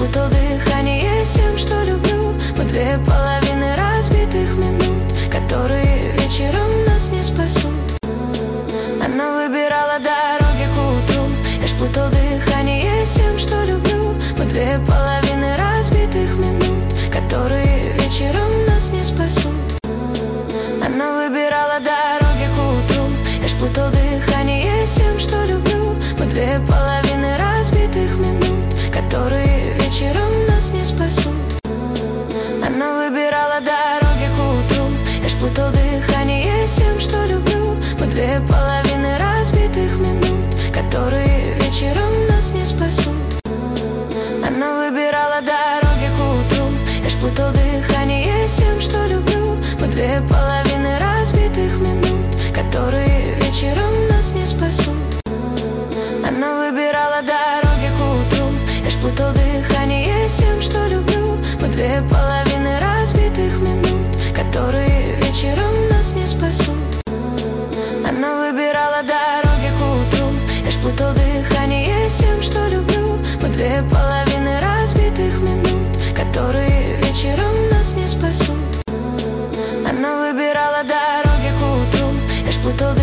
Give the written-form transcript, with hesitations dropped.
путал дыхание с тем, что люблю. Мы две половины разбитых минут, которые вечером нас не спасут. Она выбирала дороги к утру, я ж путал дыхание с тем, что люблю. Мы две половины разбитых минут, которые вечером нас не спасут. Она выбирала дороги к утру, я ж путал дыхание с тем, что люблю. Мы две